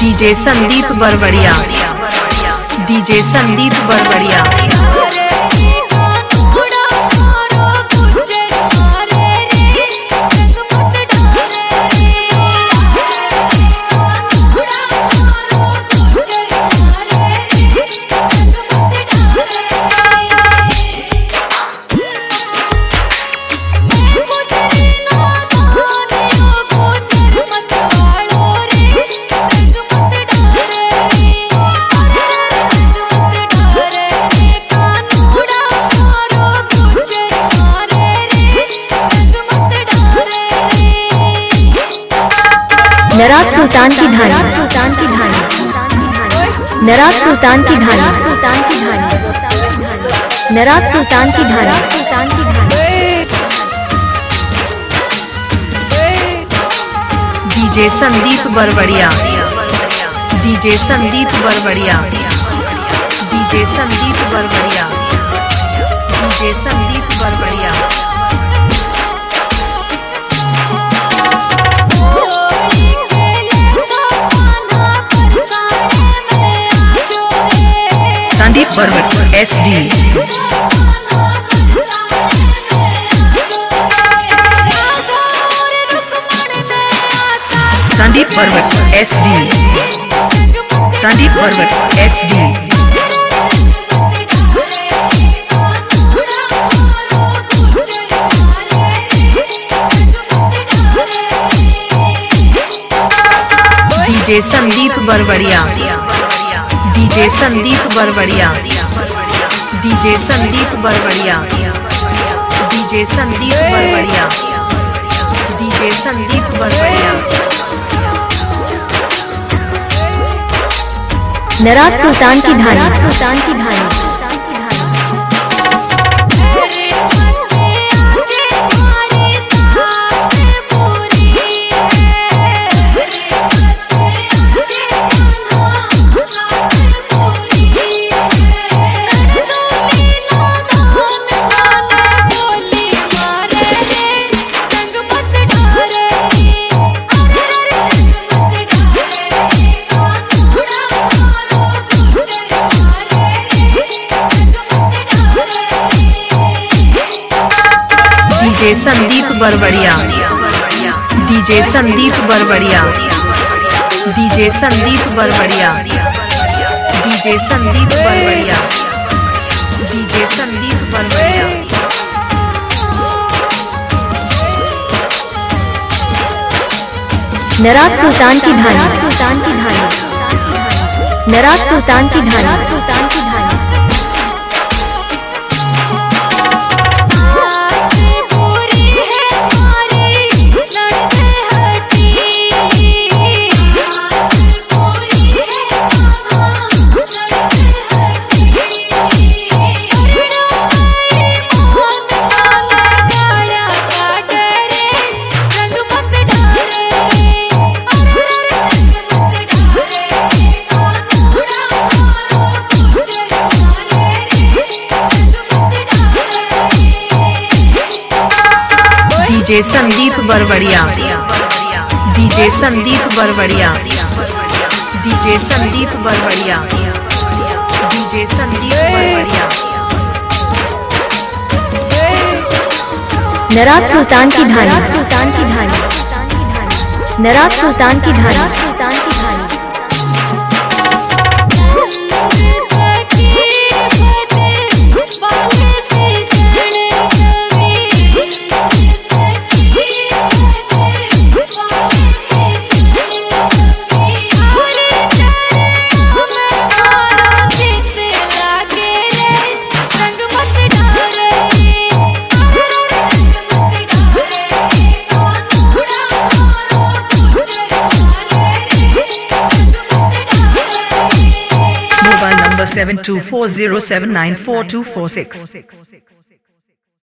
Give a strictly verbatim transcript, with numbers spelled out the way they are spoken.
DJ Sandeep Barbadiya, DJ Sandeep Barbadiya. नराज सुल्तान की धानी, सुल्तान की धानी, नराज सुल्तान की धानी, सुल्तान की धानी, नराज सुल्तान की धानी, सुल्तान की धानी। DJ Sandeep Barbadiya, DJ Sandeep Barbadiya, DJ Sandeep Barbadiya, DJ Sandeep Barbadiya. Sandeep Barbad S D, Sandeep Barbad S D, Sandeep Barbad S D. DJ Sandeep Barbadiya, DJ Sandeep Barbadiya, DJ Sandeep Barbadiya, DJ Sandeep Barbadiya, DJ Sandeep Barbadiya. नराज सुल्तान की धानी, सुल्तान की धानी, DJ Sandeep Barbadiya, DJ Sandeep Barbadiya, DJ Sandeep Barbadiya, DJ Sandeep Barbadiya, DJ Sandeep Barbadiya. नराज सुल्तान की धानी, सुल्तान की धानी, नराज सुल्तान की धानी, सुल्तान की धानी। DJ Sandeep Barbadiya, DJ Sandeep Barbadiya, DJ Sandeep Barbadiya, DJ Sandeep Barbadiya. नराज सुल्तान की धानी, सुल्तान की धानी, नराज सुल्तान की धानी, सुल्तान की धानी। seven two four zero seven nine four two four six.